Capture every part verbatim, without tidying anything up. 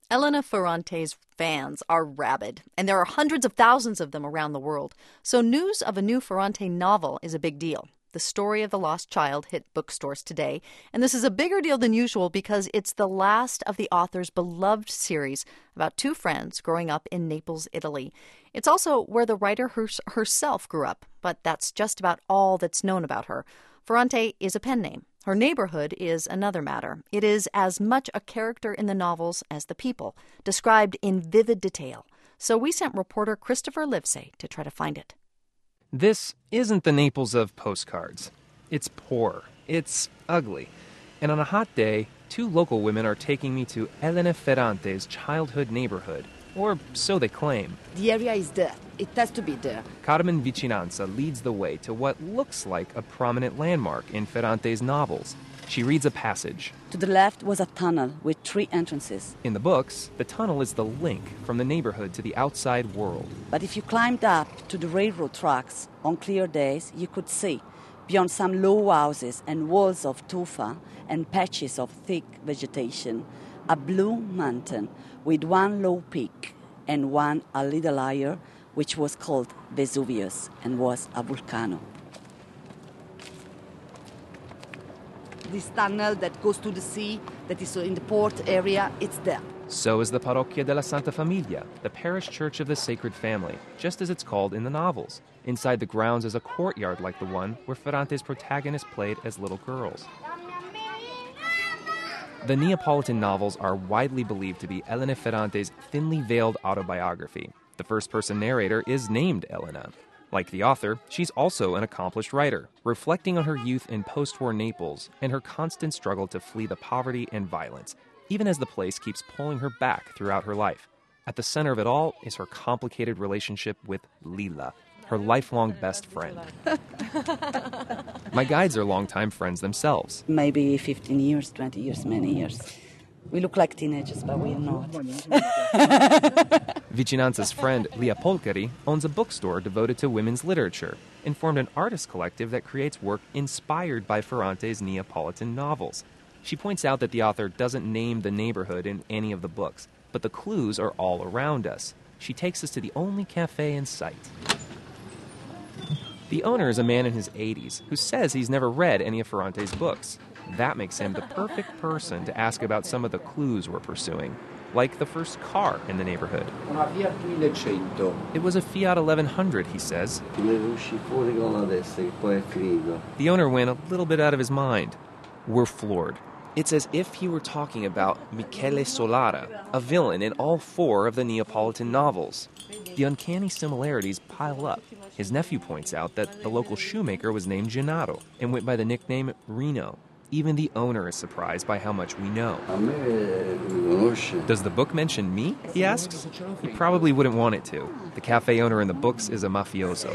Elena Ferrante's fans are rabid, and there are hundreds of thousands of them around the world. So news of a new Ferrante novel is a big deal. The Story of the Lost Child hit bookstores today, and this is a bigger deal than usual because it's the last of the author's beloved series about two friends growing up in Naples, Italy. It's also where the writer her- herself grew up, but that's just about all that's known about her. Ferrante is a pen name. Her neighborhood is another matter. It is as much a character in the novels as the people, described in vivid detail. So we sent reporter Christopher Livesay to try to find it. This isn't the Naples of postcards. It's poor. It's ugly. And on a hot day, two local women are taking me to Elena Ferrante's childhood neighborhood, or so they claim. The area is there. It has to be there. Carmen Vicinanza leads the way to what looks like a prominent landmark in Ferrante's novels. She reads a passage. To the left was a tunnel with three entrances. In the books, the tunnel is the link from the neighborhood to the outside world. But if you climbed up to the railroad tracks on clear days, you could see, beyond some low houses and walls of tufa and patches of thick vegetation, a blue mountain with one low peak and one a little higher, which was called Vesuvius and was a volcano. This tunnel that goes to the sea, that is in the port area, it's there. So is the Parrocchia della Santa Famiglia, the parish church of the Sacred Family, just as it's called in the novels. Inside the grounds is a courtyard like the one where Ferrante's protagonists played as little girls. The Neapolitan novels are widely believed to be Elena Ferrante's thinly veiled autobiography. The first-person narrator is named Elena. Like the author, she's also an accomplished writer, reflecting on her youth in post-war Naples and her constant struggle to flee the poverty and violence, even as the place keeps pulling her back throughout her life. At the center of it all is her complicated relationship with Lilla, her lifelong best friend. My guides are longtime friends themselves. Maybe fifteen years, twenty years, many years. We look like teenagers, but we're not. Vicinanza's friend, Lia Polcari, owns a bookstore devoted to women's literature and formed an artist collective that creates work inspired by Ferrante's Neapolitan novels. She points out that the author doesn't name the neighborhood in any of the books, but the clues are all around us. She takes us to the only cafe in sight. The owner is a man in his eighties who says he's never read any of Ferrante's books. That makes him the perfect person to ask about some of the clues we're pursuing, like the first car in the neighborhood. It was a Fiat eleven hundred, he says. The owner went a little bit out of his mind. We're floored. It's as if he were talking about Michele Solara, a villain in all four of the Neapolitan novels. The uncanny similarities pile up. His nephew points out that the local shoemaker was named Gennaro and went by the nickname Rino. Even the owner is surprised by how much we know. Does the book mention me? He asks. He probably wouldn't want it to. The cafe owner in the books is a mafioso.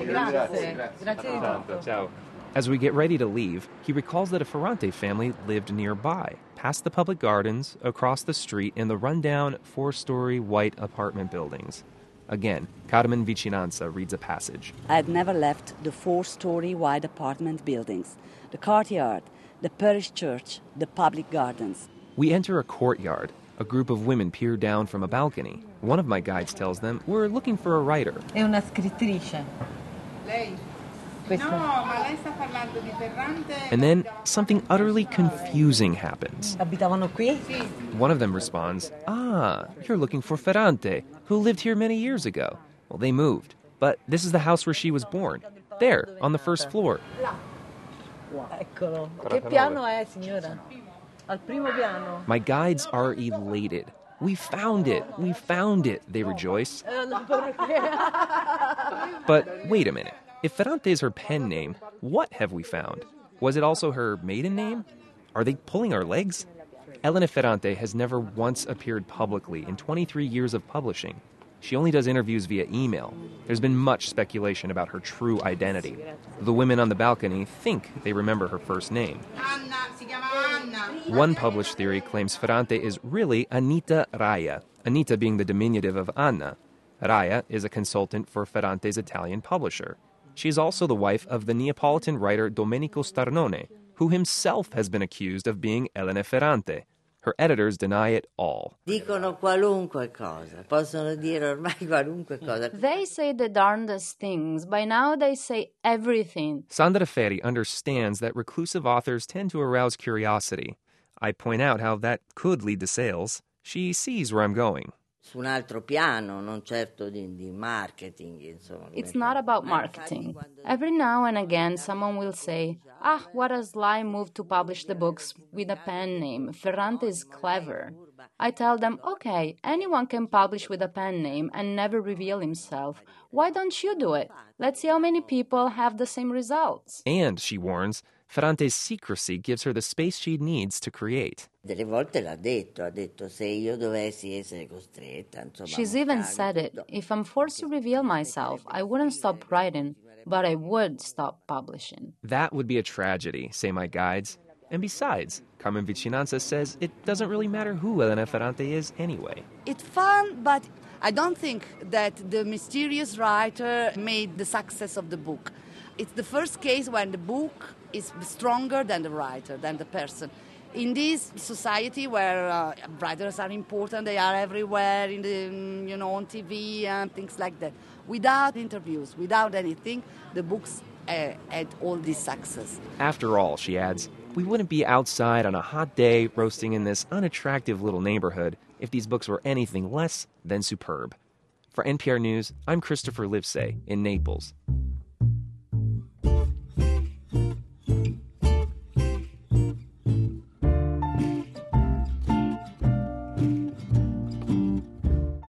As we get ready to leave, he recalls that a Ferrante family lived nearby, past the public gardens, across the street in the rundown four-story white apartment buildings. Again, Carmen Vicinanza reads a passage. I had never left the four-story wide apartment buildings, the courtyard, the parish church, the public gardens. We enter a courtyard. A group of women peer down from a balcony. One of my guides tells them we're looking for a writer. È una scrittrice. Lei? No, ma lei sta parlando di Ferrante. And then something utterly confusing happens. Abitavano qui? One of them responds, "Ah, you're looking for Ferrante, who lived here many years ago." Well, they moved, but this is the house where she was born. There, on the first floor. Eccolo. Che piano è, signora? Al primo piano. My guides are elated. We found it! We found it! They rejoice. But wait a minute. If Ferrante is her pen name, what have we found? Was it also her maiden name? Are they pulling our legs? Elena Ferrante has never once appeared publicly in twenty-three years of publishing. She only does interviews via email. There's been much speculation about her true identity. The women on the balcony think they remember her first name. One published theory claims Ferrante is really Anita Raya, Anita being the diminutive of Anna. Raya is a consultant for Ferrante's Italian publisher. She's also the wife of the Neapolitan writer Domenico Starnone, who himself has been accused of being Elena Ferrante. Her editors deny it all. Dicono qualunque cosa. Possono dire ormai qualunque cosa. They say the darndest things. By now they say everything. Sandra Ferri understands that reclusive authors tend to arouse curiosity. I point out how that could lead to sales. She sees where I'm going. Su un altro piano, non certo di, di marketing, insomma. It's not about marketing. Every now and again someone will say, ah, what a sly move to publish the books with a pen name. Ferrante is clever. I tell them, okay, anyone can publish with a pen name and never reveal himself. Why don't you do it? Let's see how many people have the same results. And, she warns, Ferrante's secrecy gives her the space she needs to create. Delle volte l'ha detto, ha detto se io dovessi essere costretta, insomma. She's even said it. If I'm forced to reveal myself, I wouldn't stop writing, but I would stop publishing. That would be a tragedy, say my guides. And besides, Carmen Vicinanza says it doesn't really matter who Elena Ferrante is anyway. It's fun, but I don't think that the mysterious writer made the success of the book. It's the first case when the book is stronger than the writer, than the person. In this society where uh, writers are important, they are everywhere, in the, you know, on T V and things like that. Without interviews, without anything, the books uh, had all this success. After all, she adds, we wouldn't be outside on a hot day roasting in this unattractive little neighborhood if these books were anything less than superb. For N P R News, I'm Christopher Livesay in Naples.